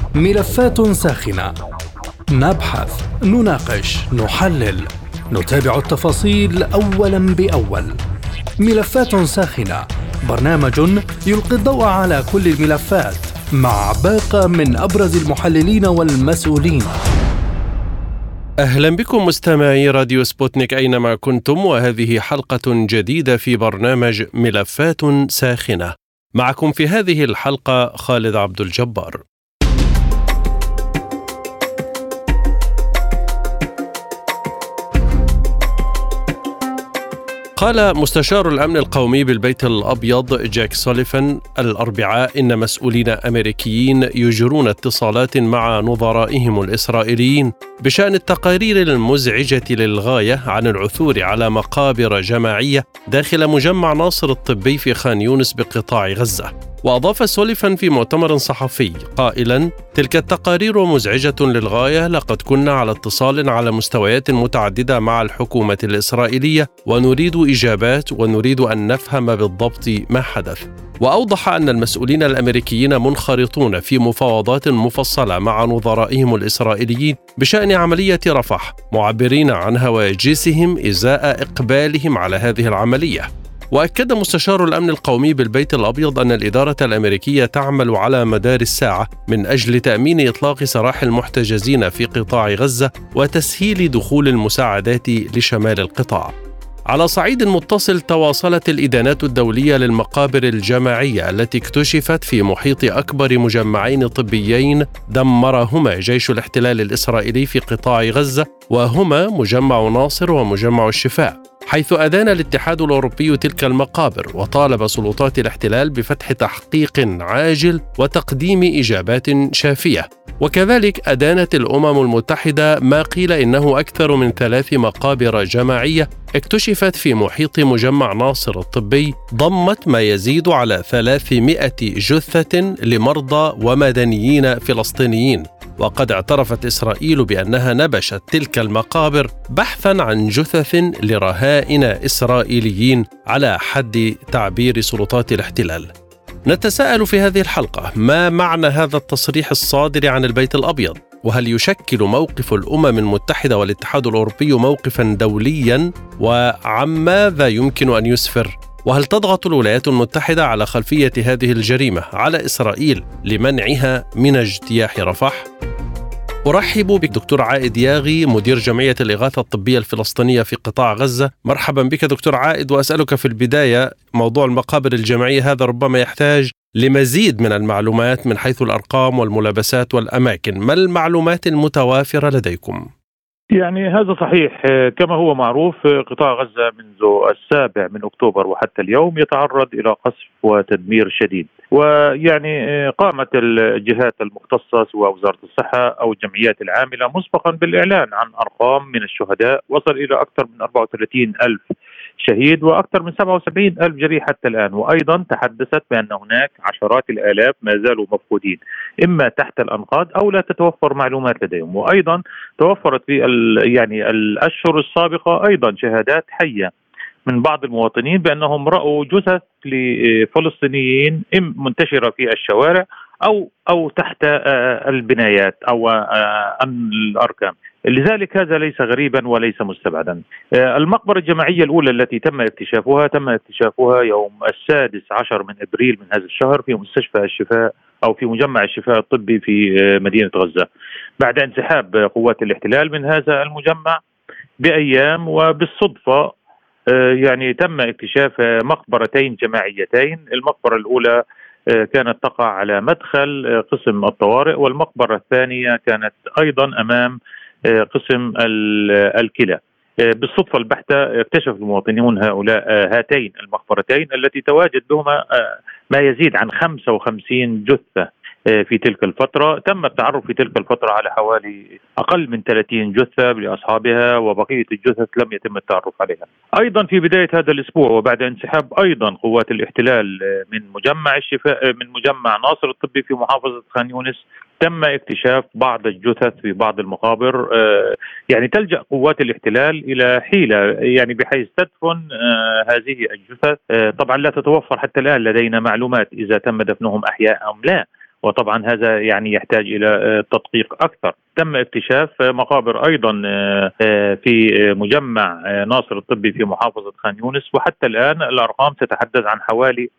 ملفات ساخنة، نبحث، نناقش، نحلل، نتابع التفاصيل أولاً بأول. ملفات ساخنة، برنامج يلقي الضوء على كل الملفات مع باقة من أبرز المحللين والمسؤولين. أهلا بكم مستمعي راديو سبوتنيك أينما كنتم، وهذه حلقة جديدة في برنامج ملفات ساخنة. معكم في هذه الحلقة خالد عبد الجبار. قال مستشار الأمن القومي بالبيت الأبيض جاك سوليفان الأربعاء إن مسؤولين أمريكيين يجرون اتصالات مع نظرائهم الإسرائيليين بشأن التقارير المزعجة للغاية عن العثور على مقابر جماعية داخل مجمع ناصر الطبي في خان يونس بقطاع غزة. وأضاف سوليفان في مؤتمر صحفي قائلا: تلك التقارير مزعجة للغاية، لقد كنا على اتصال على مستويات متعددة مع الحكومة الإسرائيلية ونريد إجابات ونريد أن نفهم بالضبط ما حدث. وأوضح أن المسؤولين الأمريكيين منخرطون في مفاوضات مفصلة مع نظرائهم الإسرائيليين بشأن عملية رفح، معبرين عن هواجسهم إزاء إقبالهم على هذه العملية. وأكد مستشار الأمن القومي بالبيت الأبيض أن الإدارة الأمريكية تعمل على مدار الساعة من أجل تأمين إطلاق سراح المحتجزين في قطاع غزة وتسهيل دخول المساعدات لشمال القطاع. على صعيد متصل، تواصلت الإدانات الدولية للمقابر الجماعية التي اكتشفت في محيط أكبر مجمعين طبيين دمرهما جيش الاحتلال الإسرائيلي في قطاع غزة، وهما مجمع ناصر ومجمع الشفاء، حيث أدان الاتحاد الأوروبي تلك المقابر وطالب سلطات الاحتلال بفتح تحقيق عاجل وتقديم إجابات شافية. وكذلك أدانت الأمم المتحدة ما قيل إنه أكثر من 3 مقابر جماعية اكتشفت في محيط مجمع ناصر الطبي ضمت ما يزيد على 300 جثة لمرضى ومدنيين فلسطينيين. وقد اعترفت إسرائيل بأنها نبشت تلك المقابر بحثاً عن جثث لرهائن إسرائيليين على حد تعبير سلطات الاحتلال. نتساءل في هذه الحلقة: ما معنى هذا التصريح الصادر عن البيت الأبيض؟ وهل يشكل موقف الأمم المتحدة والاتحاد الأوروبي موقفاً دولياً؟ وعن ماذا يمكن أن يسفر؟ وهل تضغط الولايات المتحدة على خلفية هذه الجريمة على إسرائيل لمنعها من اجتياح رفح؟ أرحب بك دكتور عائد ياغي، مدير جمعية الإغاثة الطبية الفلسطينية في قطاع غزة. مرحبا بك دكتور عائد، وأسألك في البداية: موضوع المقابر الجماعية هذا ربما يحتاج لمزيد من المعلومات من حيث الأرقام والملابسات والأماكن. ما المعلومات المتوافرة لديكم؟ يعني هذا صحيح. كما هو معروف، قطاع غزة منذ 7 أكتوبر وحتى اليوم يتعرض إلى قصف وتدمير شديد. ويعني قامت الجهات المختصة سواء وزارة الصحة أو الجمعيات العاملة مسبقا بالإعلان عن أرقام من الشهداء وصل إلى أكثر من 34 ألف شهيد وأكثر من 77 ألف جريح حتى الآن. وأيضا تحدثت بأن هناك عشرات الآلاف ما زالوا مفقودين، إما تحت الأنقاض أو لا تتوفر معلومات لديهم. وأيضا توفرت في يعني الأشهر السابقة أيضا شهادات حية من بعض المواطنين بأنهم رأوا جثث لفلسطينيين منتشرة في الشوارع أو تحت البنايات أو الأركام. لذلك هذا ليس غريبا وليس مستبعدا. المقبرة الجماعية الأولى التي تم اكتشافها يوم 16 من أبريل من هذا الشهر في مستشفى الشفاء أو في مجمع الشفاء الطبي في مدينة غزة، بعد انسحاب قوات الاحتلال من هذا المجمع بأيام. وبالصدفة يعني تم اكتشاف مقبرتين جماعيتين. المقبرة الأولى كانت تقع على مدخل قسم الطوارئ، والمقبرة الثانية كانت أيضا أمام قسم الكلى. بالصدفة البحتة اكتشف المواطنون هاتين المقبرتين التي تواجد بهما ما يزيد عن 55 جثة في تلك الفترة. تم التعرف في تلك الفترة على حوالي أقل من 30 جثة لأصحابها، وبقية الجثث لم يتم التعرف عليها. أيضا في بداية هذا الأسبوع وبعد انسحاب أيضا قوات الاحتلال من مجمع الشفاء من مجمع ناصر الطبي في محافظة خان يونس، تم اكتشاف بعض الجثث في بعض المقابر. يعني تلجأ قوات الاحتلال إلى حيلة يعني بحيث تدفن هذه الجثث. طبعا لا تتوفر حتى الآن لدينا معلومات إذا تم دفنهم أحياء أم لا، وطبعا هذا يعني يحتاج إلى تدقيق أكثر. تم اكتشاف مقابر أيضا في مجمع ناصر الطبي في محافظة خان يونس، وحتى الآن الأرقام تتحدث عن حوالي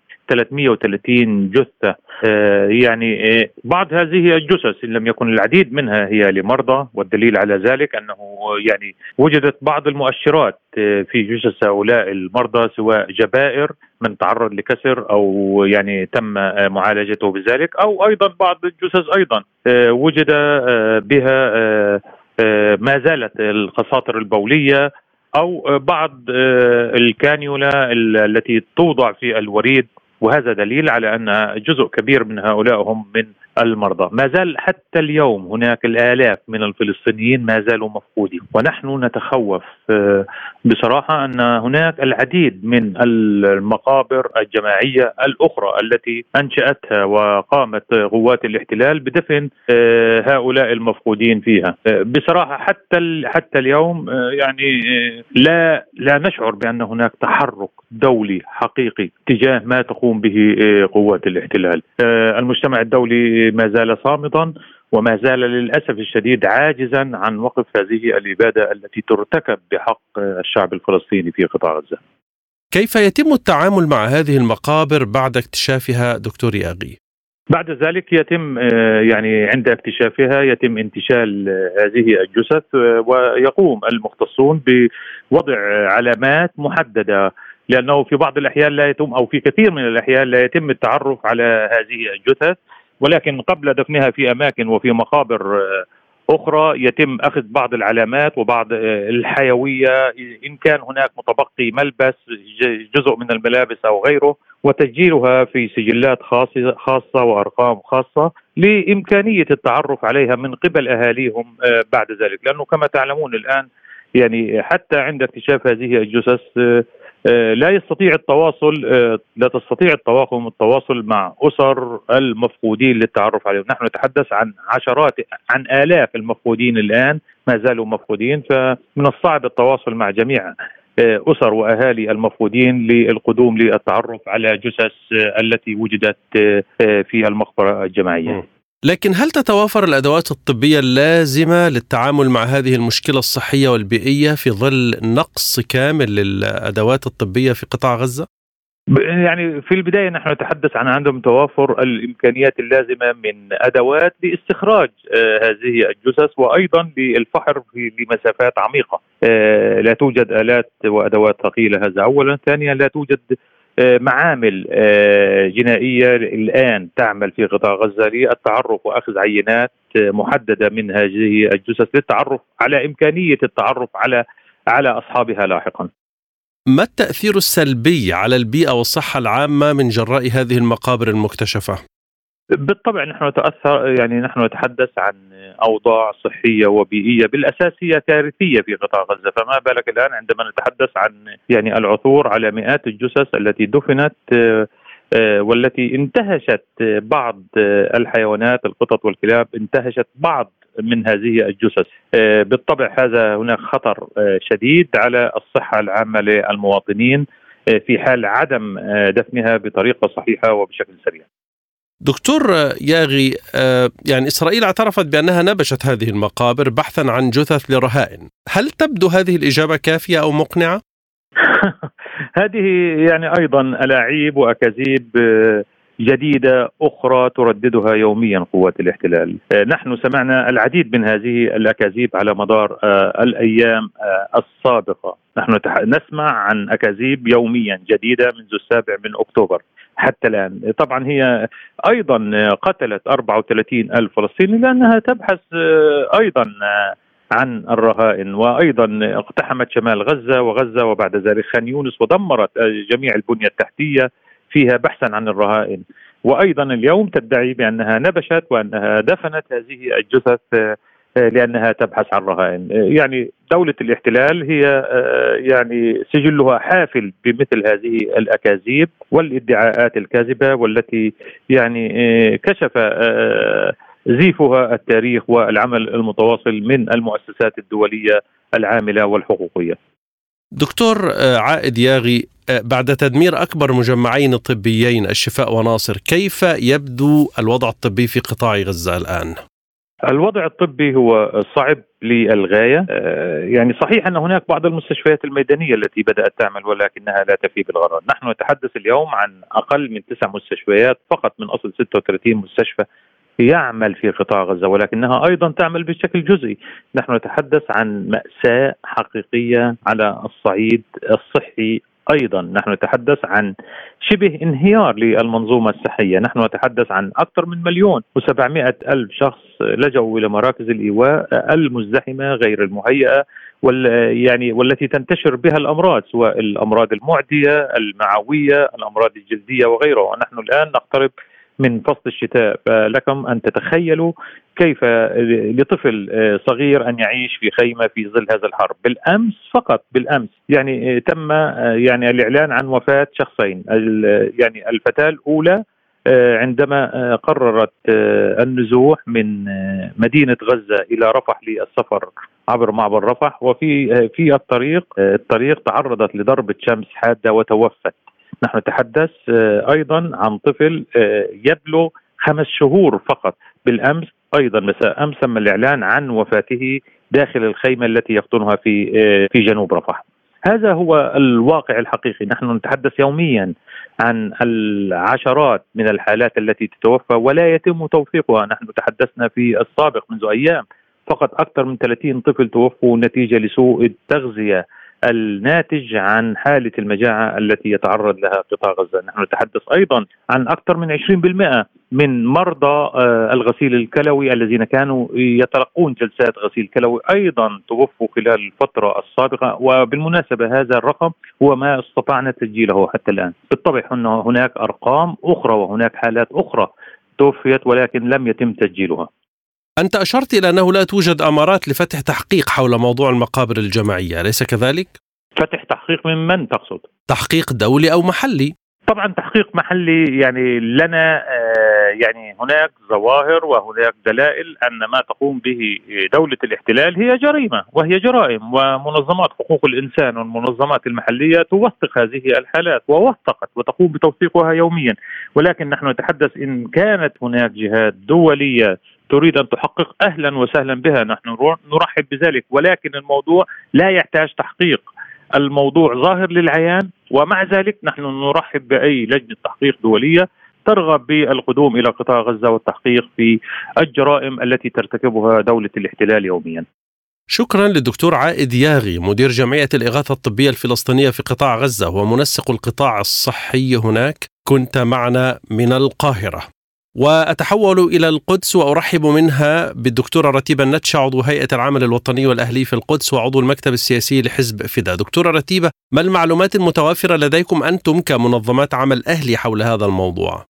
330 جثة. يعني بعض هذه الجثث إن لم يكن العديد منها هي لمرضى، والدليل على ذلك أنه يعني وجدت بعض المؤشرات في جثث هؤلاء المرضى، سواء جبائر من تعرض لكسر أو يعني تم معالجته بذلك، أو أيضا بعض الجثث أيضا وجد بها ما زالت القساطر البولية أو بعض الكانيولا التي توضع في الوريد، وهذا دليل على أن جزء كبير من هؤلاء هم من المرضى. ما زال حتى اليوم هناك الآلاف من الفلسطينيين ما زالوا مفقودين، ونحن نتخوف بصراحة أن هناك العديد من المقابر الجماعية الأخرى التي أنشأتها وقامت قوات الاحتلال بدفن هؤلاء المفقودين فيها. بصراحة حتى اليوم يعني لا نشعر بأن هناك تحرك دولي حقيقي تجاه ما تقوم به قوات الاحتلال. المجتمع الدولي ما زال صامتا، وما زال للأسف الشديد عاجزا عن وقف هذه الإبادة التي ترتكب بحق الشعب الفلسطيني في قطاع غزة. كيف يتم التعامل مع هذه المقابر بعد اكتشافها دكتور ياغي؟ بعد ذلك يتم يعني عند اكتشافها يتم انتشال هذه الجثث، ويقوم المختصون بوضع علامات محددة، لأنه في بعض الأحيان لا يتم، أو في كثير من الأحيان لا يتم التعرف على هذه الجثث، ولكن قبل دفنها في أماكن وفي مقابر أخرى يتم أخذ بعض العلامات وبعض الحيوية، إن كان هناك متبقي ملبس جزء من الملابس أو غيره، وتسجيلها في سجلات خاصة وأرقام خاصة لإمكانية التعرف عليها من قبل أهاليهم بعد ذلك. لأنه كما تعلمون الآن يعني حتى عند اكتشاف هذه الجثث لا تستطيع التواصل مع أسر المفقودين للتعرف عليهم. نحن نتحدث عن آلاف المفقودين الآن ما زالوا مفقودين، فمن الصعب التواصل مع جميع أسر وأهالي المفقودين للقدوم للتعرف على جثث التي وجدت في المقبرة الجماعية. لكن هل تتوافر الأدوات الطبية اللازمة للتعامل مع هذه المشكلة الصحية والبيئية في ظل نقص كامل للأدوات الطبية في قطاع غزة؟ يعني في البداية نحن نتحدث عن عندهم توافر الإمكانيات اللازمة من أدوات لاستخراج هذه الجثث، وأيضا للفحر لمسافات عميقة. لا توجد آلات وأدوات ثقيلة، هذا أولا. ثانيا لا توجد معامل جنائية الآن تعمل في قطاع غزة للتعرف وأخذ عينات محددة من هذه الجثث للتعرف على إمكانية التعرف على أصحابها لاحقا. ما التأثير السلبي على البيئة والصحة العامة من جراء هذه المقابر المكتشفة؟ بالطبع نحن نتحدث عن أوضاع صحية وبيئية بالأساس هي كارثية في قطاع غزة، فما بالك الآن عندما نتحدث عن يعني العثور على مئات الجثث التي دفنت والتي انتهشت بعض الحيوانات، القطط والكلاب انتهشت بعض من هذه الجثث. بالطبع هناك خطر شديد على الصحة العامة للمواطنين في حال عدم دفنها بطريقة صحيحة وبشكل سريع. دكتور ياغي، يعني إسرائيل اعترفت بأنها نبشت هذه المقابر بحثا عن جثث لرهائن، هل تبدو هذه الإجابة كافية أو مقنعة؟ هذه يعني أيضا ألاعيب وأكاذيب جديدة أخرى ترددها يوميا قوات الاحتلال. نحن سمعنا العديد من هذه الأكاذيب على مدار الأيام السابقة. نحن نسمع عن أكاذيب يوميا جديدة منذ 7 أكتوبر حتى الآن. طبعا هي أيضا قتلت 34,000 فلسطيني لأنها تبحث أيضا عن الرهائن، وأيضا اقتحمت شمال غزة وبعد ذلك خان يونس ودمرت جميع البنية التحتية فيها بحثا عن الرهائن. وأيضا اليوم تدعي بأنها نبشت وأنها دفنت هذه الجثث لأنها تبحث عن رهائن. يعني دولة الاحتلال هي يعني سجلها حافل بمثل هذه الأكاذيب والادعاءات الكاذبة، والتي يعني كشف زيفها التاريخ والعمل المتواصل من المؤسسات الدولية العاملة والحقوقية. دكتور عائد ياغي، بعد تدمير أكبر مجمعين طبيين الشفاء وناصر، كيف يبدو الوضع الطبي في قطاع غزة الآن؟ الوضع الطبي هو صعب للغاية. يعني صحيح أن هناك بعض المستشفيات الميدانية التي بدأت تعمل ولكنها لا تفي بالغرض. نحن نتحدث اليوم عن أقل من 9 مستشفيات فقط من أصل 36 مستشفى يعمل في قطاع غزة، ولكنها أيضا تعمل بشكل جزئي. نحن نتحدث عن مأساة حقيقية على الصعيد الصحي. أيضا نحن نتحدث عن شبه انهيار للمنظومة الصحية. نحن نتحدث عن أكثر من 1,700,000 شخص لجأوا إلى مراكز الإيواء المزدحمة غير المهيئة والتي تنتشر بها الأمراض، سواء الأمراض المعدية، المعوية، الأمراض الجلدية وغيرها. ونحن الآن نقترب من فصل الشتاء، فلكم أن تتخيلوا كيف لطفل صغير أن يعيش في خيمة في ظل هذا الحرب. بالأمس فقط تم الإعلان عن وفاة شخصين. الفتاة الأولى عندما قررت النزوح من مدينة غزة إلى رفح للسفر عبر معبر رفح، وفي الطريق تعرضت لضربة شمس حادة وتوفت. نحن نتحدث أيضا عن طفل يبلغ 5 شهور فقط. بالأمس أيضا مساء أمس تم الإعلان عن وفاته داخل الخيمة التي يقطنها في جنوب رفح. هذا هو الواقع الحقيقي. نحن نتحدث يوميا عن العشرات من الحالات التي تتوفى ولا يتم توثيقها. نحن تحدثنا في السابق منذ أيام فقط أكثر من 30 طفل توفوا نتيجة لسوء التغذية الناتج عن حالة المجاعة التي يتعرض لها قطاع غزة. نحن نتحدث أيضا عن أكثر من 20% من مرضى الغسيل الكلوي الذين كانوا يتلقون جلسات غسيل كلوي أيضا توفوا خلال الفترة السابقة. وبالمناسبة هذا الرقم هو ما استطعنا تسجيله حتى الآن. بالطبع هناك أرقام أخرى وهناك حالات أخرى توفيت ولكن لم يتم تسجيلها. أنت أشرت إلى أنه لا توجد أمارات لفتح تحقيق حول موضوع المقابر الجماعية، أليس كذلك؟ فتح تحقيق من تقصد؟ تحقيق دولي أو محلي؟ طبعا تحقيق محلي. لنا هناك ظواهر وهناك دلائل أن ما تقوم به دولة الاحتلال هي جريمة وهي جرائم، ومنظمات حقوق الإنسان والمنظمات المحلية توثق هذه الحالات ووثقت وتقوم بتوثيقها يوميا. ولكن نحن نتحدث إن كانت هناك جهات دولية تريد أن تحقق أهلا وسهلا بها، نحن نرحب بذلك، ولكن الموضوع لا يحتاج تحقيق. الموضوع ظاهر للعيان، ومع ذلك نحن نرحب بأي لجنة تحقيق دولية ترغب بالقدوم إلى قطاع غزة والتحقيق في الجرائم التي ترتكبها دولة الاحتلال يوميا. شكرا للدكتور عائد ياغي، مدير جمعية الإغاثة الطبية الفلسطينية في قطاع غزة ومنسق القطاع الصحي هناك. كنت معنا من القاهرة. وأتحول إلى القدس وأرحب منها بالدكتورة رتيبة النتشة، عضو هيئة العمل الوطني والأهلي في القدس وعضو المكتب السياسي لحزب فدا. دكتورة رتيبة، ما المعلومات المتوافرة لديكم أنتم كمنظمات عمل أهلي حول هذا الموضوع؟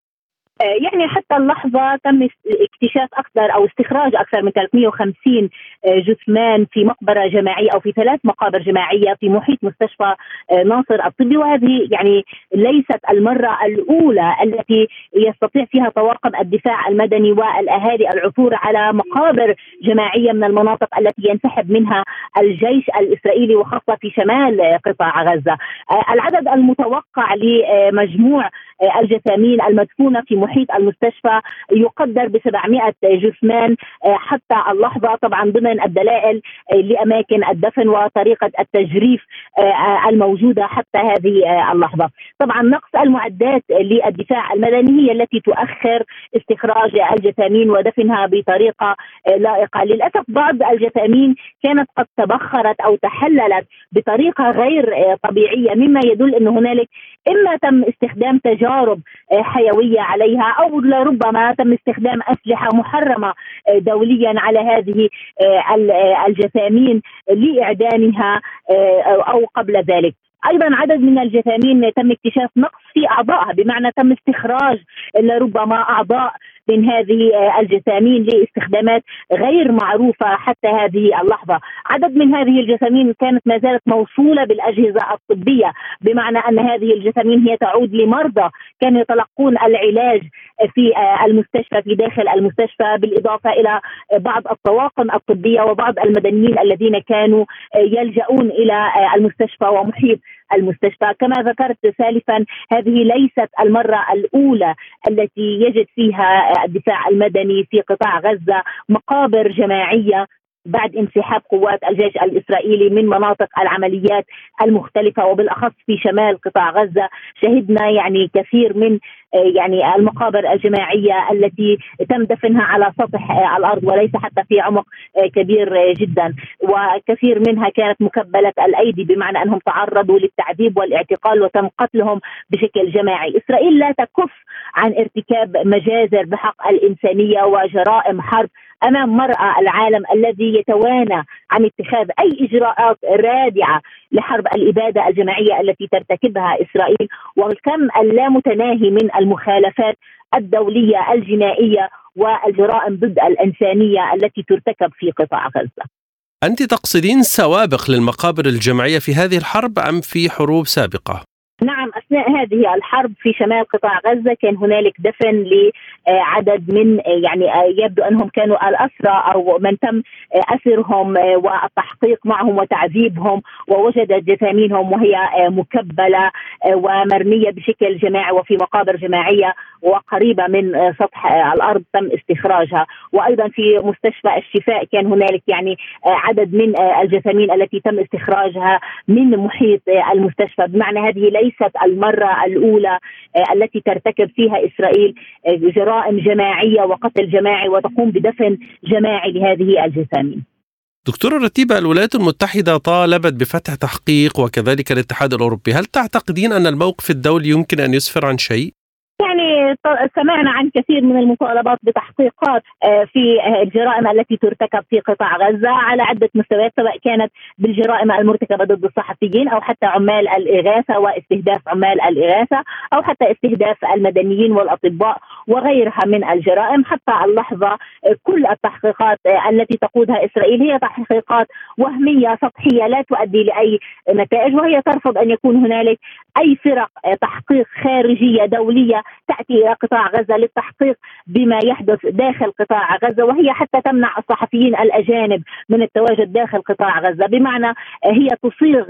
حتى اللحظة تم اكتشاف أكثر أو استخراج أكثر من 350 جثمان في مقبرة جماعية أو في 3 مقابر جماعية في محيط مستشفى ناصر الطبي. وهذه ليست المرة الأولى التي يستطيع فيها طواقم الدفاع المدني والأهالي العثور على مقابر جماعية من المناطق التي ينسحب منها الجيش الإسرائيلي وخاصة في شمال قطاع غزة. العدد المتوقع لمجموع الجثامين المدفونة في محيط المستشفى يقدر ب700 جثمان حتى اللحظة، طبعا ضمن الدلائل لأماكن الدفن وطريقة التجريف الموجودة حتى هذه اللحظة. طبعا نقص المعدات للدفاع المدني هي التي تؤخر استخراج الجثامين ودفنها بطريقة لائقة. للأسف بعض الجثامين كانت قد تبخرت أو تحللت بطريقة غير طبيعية، مما يدل أن هنالك إما تم استخدام تجارب حيوية عليها أو لربما تم استخدام أسلحة محرمة دوليا على هذه الجثامين لإعدامها أو قبل ذلك. أيضا عدد من الجثامين تم اكتشاف نقص في أعضائها، بمعنى تم استخراج لربما أعضاء من هذه الجثامين لاستخدامات غير معروفة حتى هذه اللحظة. عدد من هذه الجثامين كانت ما زالت موصولة بالأجهزة الطبية، بمعنى أن هذه الجثامين هي تعود لمرضى كانوا يتلقون العلاج في المستشفى، في داخل المستشفى، بالإضافة إلى بعض الطواقم الطبية وبعض المدنيين الذين كانوا يلجؤون إلى المستشفى ومحيط المستشفى. كما ذكرت سالفا، هذه ليست المرة الأولى التي يجد فيها الدفاع المدني في قطاع غزة مقابر جماعية بعد انسحاب قوات الجيش الإسرائيلي من مناطق العمليات المختلفة، وبالأخص في شمال قطاع غزة. شهدنا يعني كثير من يعني المقابر الجماعية التي تم دفنها على سطح الأرض وليس حتى في عمق كبير جدا، وكثير منها كانت مكبلة الأيدي، بمعنى أنهم تعرضوا للتعذيب والاعتقال وتم قتلهم بشكل جماعي. إسرائيل لا تكف عن ارتكاب مجازر بحق الإنسانية وجرائم حرب أمام مرأى العالم الذي يتوانى عن اتخاذ أي إجراءات رادعة لحرب الإبادة الجماعية التي ترتكبها إسرائيل، والكم اللامتناهي من المخالفات الدولية الجنائية والجرائم ضد الإنسانية التي ترتكب في قطاع غزة. أنت تقصدين سوابق للمقابر الجماعية في هذه الحرب أم في حروب سابقة؟ نعم، أثناء هذه الحرب في شمال قطاع غزة كان هنالك دفن لعدد من يعني يبدو أنهم كانوا الأسرى أو من تم أسرهم والتحقيق معهم وتعذيبهم، ووجدت جثامينهم وهي مكبلة ومرمية بشكل جماعي وفي مقابر جماعية وقريبة من سطح الأرض تم استخراجها. وأيضا في مستشفى الشفاء كان هنالك يعني عدد من الجثامين التي تم استخراجها من محيط المستشفى، بمعنى هذه ليست المرة الأولى التي ترتكب فيها إسرائيل جرائم جماعية وقتل جماعي وتقوم بدفن جماعي لهذه الجثامين. دكتورة رتيبة، الولايات المتحدة طالبت بفتح تحقيق وكذلك الاتحاد الأوروبي، هل تعتقدين أن الموقف الدولي يمكن أن يسفر عن شيء؟ يعني سمعنا عن كثير من المطالبات بتحقيقات في الجرائم التي ترتكب في قطاع غزة على عدة مستويات، سواء كانت بالجرائم المرتكبة ضد الصحفيين أو حتى عمال الإغاثة واستهداف عمال الإغاثة أو حتى استهداف المدنيين والأطباء وغيرها من الجرائم. حتى اللحظة كل التحقيقات التي تقودها إسرائيل هي تحقيقات وهمية سطحية لا تؤدي لأي نتائج، وهي ترفض أن يكون هنالك أي فرق تحقيق خارجية دولية تأتي إلى قطاع غزة للتحقيق بما يحدث داخل قطاع غزة، وهي حتى تمنع الصحفيين الأجانب من التواجد داخل قطاع غزة، بمعنى هي تصيغ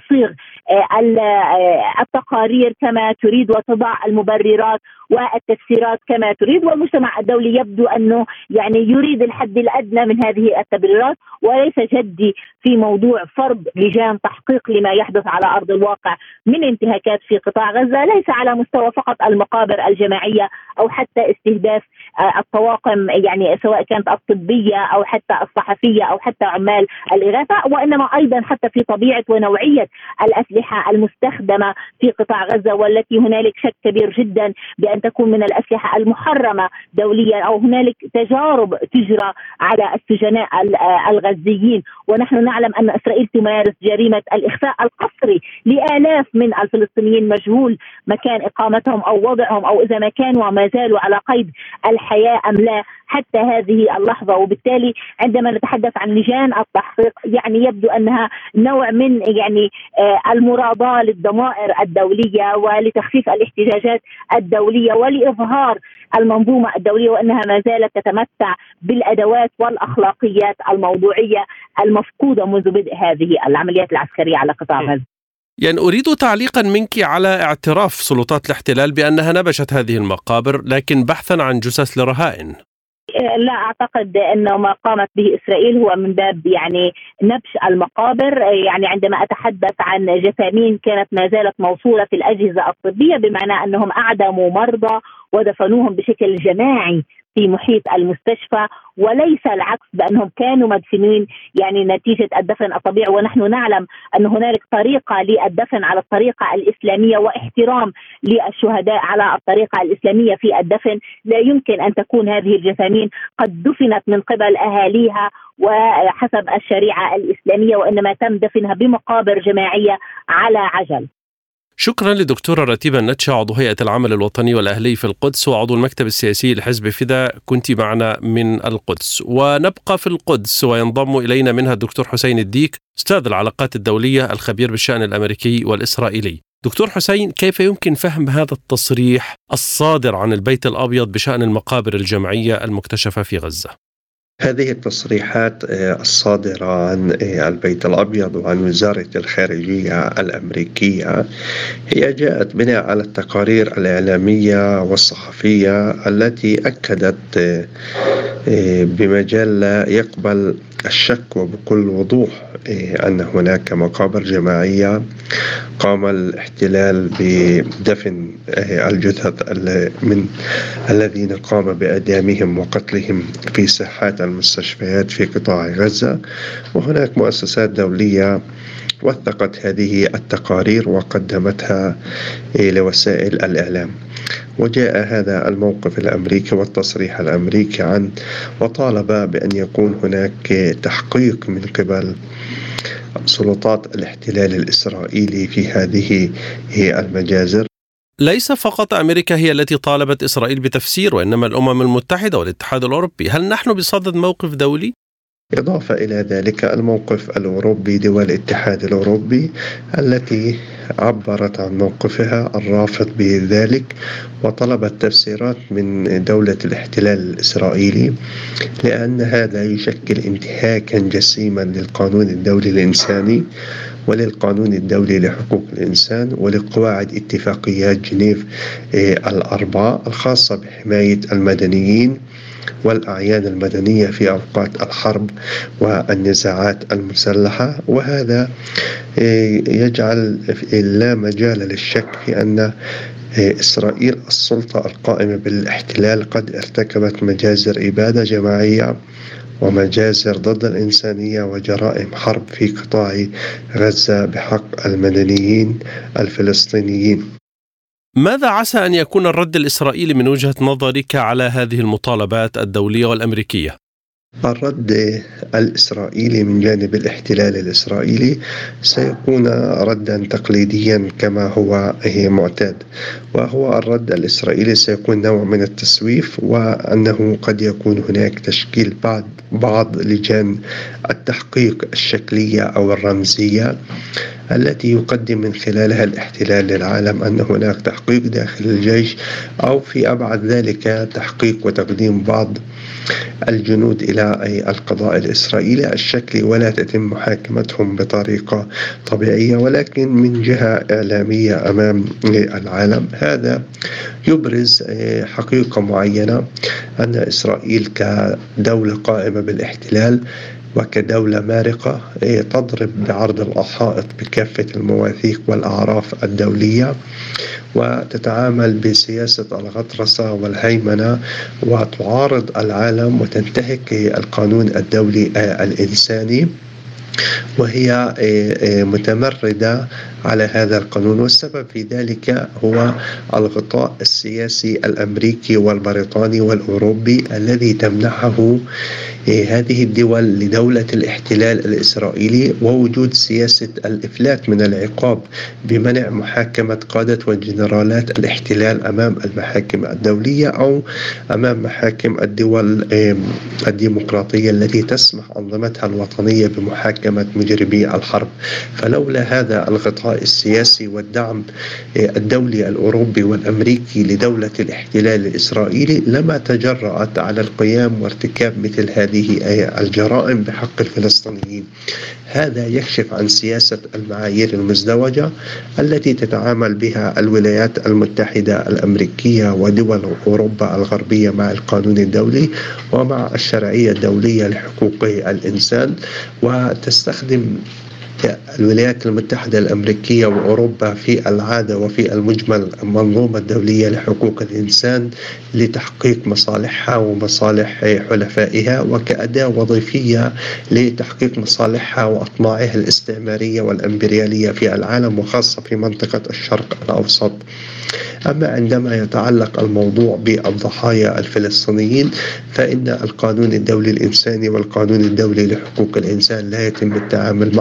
التقارير كما تريد وتضع المبررات والتفسيرات كما تريد، والمجتمع الدولي يبدو أنه يعني يريد الحد الأدنى من هذه التبريرات وليس جدي في موضوع فرض لجان تحقيق لما يحدث على أرض الواقع من انتهاكات في قطاع غزة، ليس على مستوى فقط المقابر الجماعية أو حتى استهداف الطواقم يعني سواء كانت الطبية أو حتى الصحفية أو حتى عمال الإغاثة، وإنما أيضا حتى في طبيعة ونوعية الأسلحة المستخدمة في قطاع غزة، والتي هنالك شك كبير جدا بأن تكون من الأسلحة المحرمة دوليا، أو هنالك تجارب تجرى على السجناء الغزيين. ونحن نعلم أن إسرائيل تمارس جريمة الإخفاء القسري لآلاف من الفلسطينيين مجهول مكان إقامتهم أو وضعهم أو إذا ما كانوا وما زالوا على قيد الحياة أم لا حتى هذه اللحظة. وبالتالي عندما نتحدث عن لجان التحقيق يعني يبدو أنها نوع من يعني المراضاة للضمائر الدولية ولتخفيف الاحتجاجات الدولية ولإظهار المنظومة الدولية وأنها ما زالت تتمتع بالأدوات والأخلاقيات الموضوعية المفقودة منذ بدء هذه العمليات العسكرية على قطاع غزة. يعني أريد تعليقا منك على اعتراف سلطات الاحتلال بأنها نبشت هذه المقابر لكن بحثا عن جثث لرهائن. لا أعتقد أنه ما قامت به إسرائيل هو من باب يعني نبش المقابر. يعني عندما أتحدث عن جثامين كانت ما زالت موصولة في الأجهزة الطبية، بمعنى أنهم أعدموا مرضى ودفنوهم بشكل جماعي في محيط المستشفى، وليس العكس بأنهم كانوا مدفنين يعني نتيجة الدفن الطبيعي. ونحن نعلم أن هنالك طريقة للدفن على الطريقة الإسلامية واحترام للشهداء على الطريقة الإسلامية في الدفن. لا يمكن أن تكون هذه الجثامين قد دفنت من قبل أهاليها وحسب الشريعة الإسلامية، وإنما تم دفنها بمقابر جماعية على عجل. شكرا لدكتورة رتيبة النتشة، عضو هيئة العمل الوطني والأهلي في القدس وعضو المكتب السياسي لحزب فدا، كنت معنا من القدس. ونبقى في القدس وينضم إلينا منها الدكتور حسين الديك، أستاذ العلاقات الدولية الخبير بالشأن الأمريكي والإسرائيلي. دكتور حسين، كيف يمكن فهم هذا التصريح الصادر عن البيت الأبيض بشأن المقابر الجماعية المكتشفة في غزة؟ هذه التصريحات الصادرة عن البيت الأبيض وعن وزارة الخارجية الأمريكية هي جاءت بناء على التقارير الإعلامية والصحفية التي أكدت بمجال لا يقبل الشك وبكل وضوح أن هناك مقابر جماعية قام الاحتلال بدفن الجثث من الذين قام بإعدامهم وقتلهم في ساحات المستشفيات في قطاع غزة. وهناك مؤسسات دولية وثقت هذه التقارير وقدمتها لوسائل الإعلام. وجاء هذا الموقف الأمريكي والتصريح الأمريكي وطالب بأن يكون هناك تحقيق من قبل سلطات الاحتلال الإسرائيلي في هذه المجازر. ليس فقط أمريكا هي التي طالبت إسرائيل بتفسير، وإنما الأمم المتحدة والاتحاد الأوروبي. هل نحن بصدد موقف دولي؟ إضافة إلى ذلك الموقف الأوروبي، دول الاتحاد الأوروبي التي عبرت عن موقفها الرافض بذلك وطلبت تفسيرات من دولة الاحتلال الإسرائيلي، لأن هذا يشكل انتهاكا جسيما للقانون الدولي الإنساني وللقانون الدولي لحقوق الإنسان ولقواعد اتفاقيات جنيف الأربعة الخاصة بحماية المدنيين والأعيان المدنية في أوقات الحرب والنزاعات المسلحة. وهذا يجعل لا مجال للشك في أن إسرائيل السلطة القائمة بالاحتلال قد ارتكبت مجازر إبادة جماعية ومجازر ضد الإنسانية وجرائم حرب في قطاع غزة بحق المدنيين الفلسطينيين. ماذا عسى أن يكون الرد الإسرائيلي من وجهة نظرك على هذه المطالبات الدولية والأمريكية؟ الرد الإسرائيلي من جانب الاحتلال الإسرائيلي سيكون ردا تقليديا كما هو معتاد، وهو الرد الإسرائيلي سيكون نوع من التسويف، وأنه قد يكون هناك تشكيل بعض لجان التحقيق الشكلية أو الرمزية التي يقدم من خلالها الاحتلال للعالم أن هناك تحقيق داخل الجيش، أو في أبعد ذلك تحقيق وتقديم بعض الجنود إلى القضاء الإسرائيلي الشكلي، ولا تتم محاكمتهم بطريقة طبيعية ولكن من جهة إعلامية أمام العالم. هذا يبرز حقيقة معينة أن إسرائيل كدولة قائمة بالاحتلال وكدولة مارقة تضرب بعرض الحائط بكافة المواثيق والأعراف الدولية، وتتعامل بسياسة الغطرسة والهيمنة وتعارض العالم وتنتهك القانون الدولي الإنساني، وهي متمردة على هذا القانون. والسبب في ذلك هو الغطاء السياسي الأمريكي والبريطاني والأوروبي الذي تمنحه هذه الدول لدولة الاحتلال الإسرائيلي، ووجود سياسة الإفلات من العقاب بمنع محاكمة قادة وجنرالات الاحتلال أمام المحاكم الدولية أو أمام محاكم الدول الديمقراطية التي تسمح أنظمتها الوطنية بمحاكمة مجرمي الحرب. فلولا هذا الغطاء السياسي والدعم الدولي الأوروبي والأمريكي لدولة الاحتلال الإسرائيلي لما تجرأت على القيام وارتكاب مثل هذه الجرائم بحق الفلسطينيين. هذا يكشف عن سياسة المعايير المزدوجة التي تتعامل بها الولايات المتحدة الأمريكية ودول أوروبا الغربية مع القانون الدولي ومع الشرعية الدولية لحقوق الإنسان، وتستخدم الولايات المتحدة الأمريكية وأوروبا في العادة وفي المجمل المنظومة الدولية لحقوق الإنسان لتحقيق مصالحها ومصالح حلفائها وكأداة وظيفية لتحقيق مصالحها وأطماعها الاستعمارية والإمبريالية في العالم وخاصة في منطقة الشرق الأوسط. أما عندما يتعلق الموضوع بالضحايا الفلسطينيين فإن القانون الدولي الإنساني والقانون الدولي لحقوق الإنسان لا يتم التعامل معه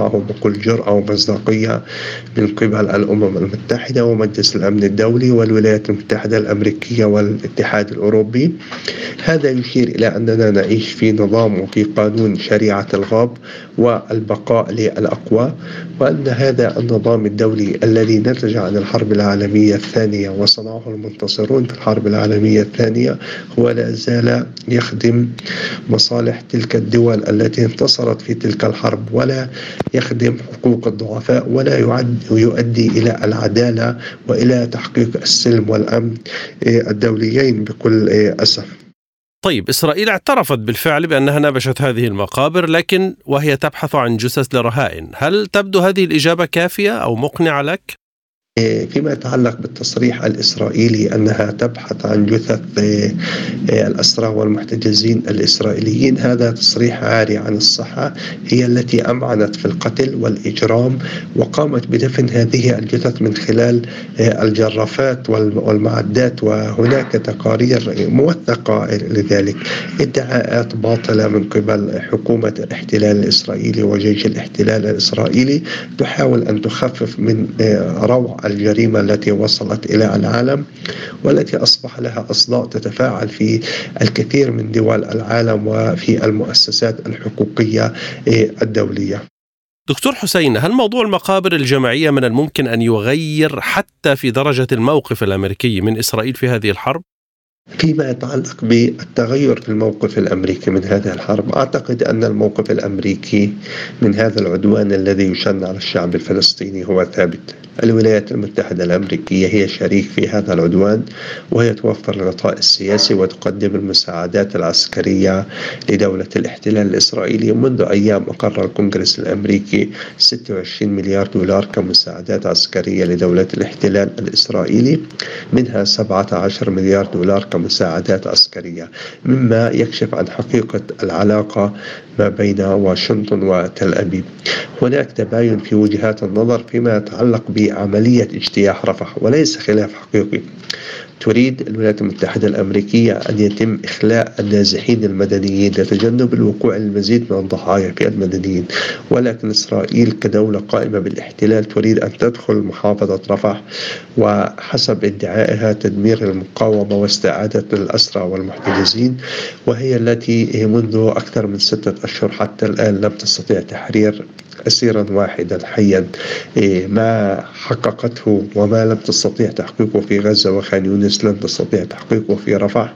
بكل جرأة ومصداقية من قبل الأمم المتحدة ومجلس الأمن الدولي والولايات المتحدة الأمريكية والاتحاد الأوروبي. هذا يشير إلى أننا نعيش في نظام وفي قانون شريعة الغاب والبقاء للأقوى، وأن هذا النظام الدولي الذي نتج عن الحرب العالمية الثانية وصنعه المنتصرون في الحرب العالمية الثانية هو لا زال يخدم مصالح تلك الدول التي انتصرت في تلك الحرب، ولا يخدم حقوق الضعفاء، ولا يؤدي إلى العدالة وإلى تحقيق السلم والأمن الدوليين بكل أسف. طيب، إسرائيل اعترفت بالفعل بأنها نبشت هذه المقابر، لكن وهي تبحث عن جثث لرهائن. هل تبدو هذه الإجابة كافية أو مقنعة لك؟ فيما يتعلق بالتصريح الإسرائيلي أنها تبحث عن جثث الأسرى والمحتجزين الإسرائيليين، هذا تصريح عاري عن الصحة. هي التي أمعنت في القتل والإجرام وقامت بدفن هذه الجثث من خلال الجرافات والمعدات، وهناك تقارير موثقة لذلك. ادعاءات باطلة من قبل حكومة الاحتلال الإسرائيلي وجيش الاحتلال الإسرائيلي تحاول أن تخفف من روع الجريمة التي وصلت إلى العالم، والتي أصبح لها أصداء تتفاعل في الكثير من دول العالم وفي المؤسسات الحقوقية الدولية. دكتور حسين، هل موضوع المقابر الجماعية من الممكن أن يغير حتى في درجة الموقف الأمريكي من إسرائيل في هذه الحرب؟ فيما يتعلق بالتغير في الموقف الأمريكي من هذه الحرب، أعتقد أن الموقف الأمريكي من هذا العدوان الذي يشن على الشعب الفلسطيني هو ثابت. الولايات المتحدة الأمريكية هي شريك في هذا العدوان، وهي توفر الغطاء السياسي وتقدم المساعدات العسكرية لدولة الاحتلال الإسرائيلي. منذ أيام أقر الكونغرس الأمريكي 26 مليار دولار كمساعدات عسكرية لدولة الاحتلال الإسرائيلي، منها 17 مليار دولار كمساعدات عسكرية، مما يكشف عن حقيقة العلاقة ما بين واشنطن وتل أبيب. هناك تباين في وجهات النظر فيما يتعلق بعملية اجتياح رفح، وليس خلاف حقيقي. تريد الولايات المتحدة الأمريكية أن يتم إخلاء النازحين المدنيين لتجنب الوقوع المزيد من الضحايا في المدنيين، ولكن إسرائيل كدولة قائمة بالاحتلال تريد أن تدخل محافظة رفح وحسب ادعائها تدمير المقاومة واستعادة الأسرى والمحتجزين، وهي التي منذ أكثر من 6 أشهر حتى الآن لم تستطيع تحرير أسيرا واحدا حيا. ما حققته وما لم تستطيع تحقيقه في غزة وخان يونس لن تستطيع تحقيقه في رفح.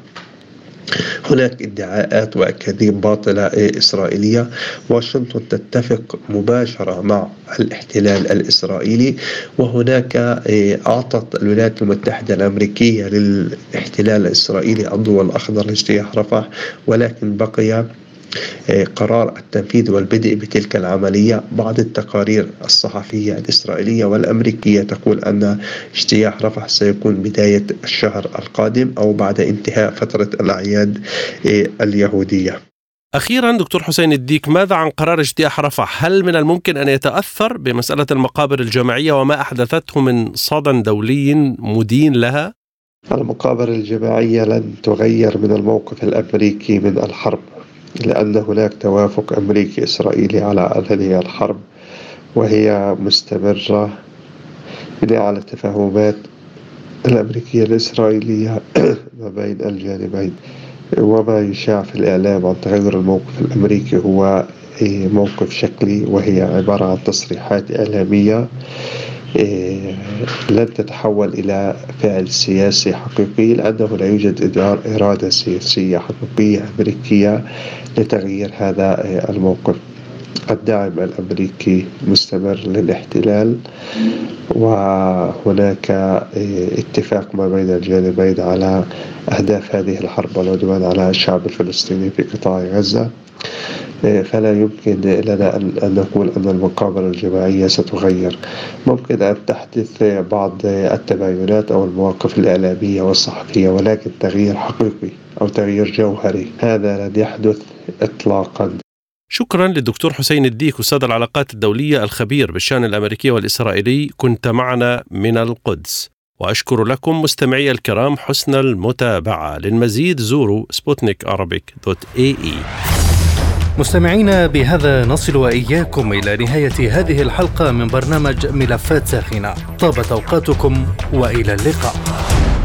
هناك ادعاءات وأكاذيب باطلة إسرائيلية. واشنطن تتفق مباشرة مع الاحتلال الإسرائيلي، وهناك أعطت الولايات المتحدة الأمريكية للاحتلال الإسرائيلي الضوء الأخضر لاجتياح رفح، ولكن بقي قرار التنفيذ والبدء بتلك العملية. بعض التقارير الصحفية الإسرائيلية والأمريكية تقول أن اجتياح رفح سيكون بداية الشهر القادم أو بعد انتهاء فترة الأعياد اليهودية. أخيرا دكتور حسين الديك، ماذا عن قرار اجتياح رفح؟ هل من الممكن أن يتأثر بمسألة المقابر الجماعية وما أحدثته من صدى دولي مدين لها؟ المقابر الجماعية لن تغير من الموقف الأمريكي من الحرب، لأن هناك توافق أمريكي إسرائيلي على هذه الحرب، وهي مستمرة بناء على التفاهمات الأمريكية الإسرائيلية ما بين الجانبين. وما يشاع في الإعلام عن تغير الموقف الأمريكي هو موقف شكلي، وهي عبارة عن تصريحات إعلامية لن تتحول إلى فعل سياسي حقيقي، لأنه لا يوجد إرادة سياسية حقيقية أمريكية لتغيير هذا الموقف. الدعم الأمريكي مستمر للاحتلال، وهناك اتفاق ما بين الجانبين على أهداف هذه الحرب والعدوان على الشعب الفلسطيني في قطاع غزة. فلا يمكن لنا أن نقول أن المقابر الجماعية ستغير. ممكن أن تحدث بعض التباينات أو المواقف الإعلامية والصحفية، ولكن تغيير حقيقي أو تغيير جوهري هذا لن يحدث إطلاقا. شكرا للدكتور حسين الديك، أستاذ العلاقات الدولية الخبير بالشأن الأمريكي والإسرائيلي، كنت معنا من القدس. وأشكر لكم مستمعي الكرام حسن المتابعة. للمزيد زوروا sputnikarabic.ae. مستمعينا، بهذا نصل وإياكم إلى نهاية هذه الحلقة من برنامج ملفات ساخنة. طابت أوقاتكم وإلى اللقاء.